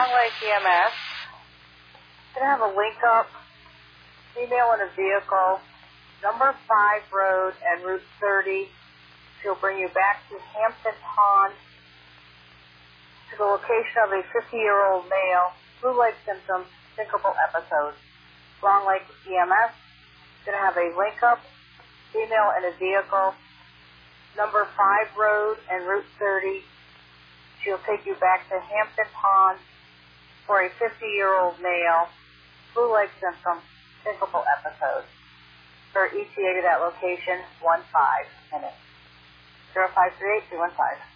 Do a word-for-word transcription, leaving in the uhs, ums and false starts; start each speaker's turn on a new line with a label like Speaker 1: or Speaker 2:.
Speaker 1: Long Lake E M S. Gonna have a link up, female in a vehicle, number five road and Route thirty. She'll bring you back to Hampton Pond, to the location of a fifty-year-old male, flu-like symptoms, syncopal episodes. Long Lake E M S. Gonna have a link up, female in a vehicle, number five road and Route thirty. She'll take you back to Hampton Pond for a fifty-year-old male, flu-like symptoms, syncopal episode. Her E T A to that location, one five minutes. zero five three eight two one five.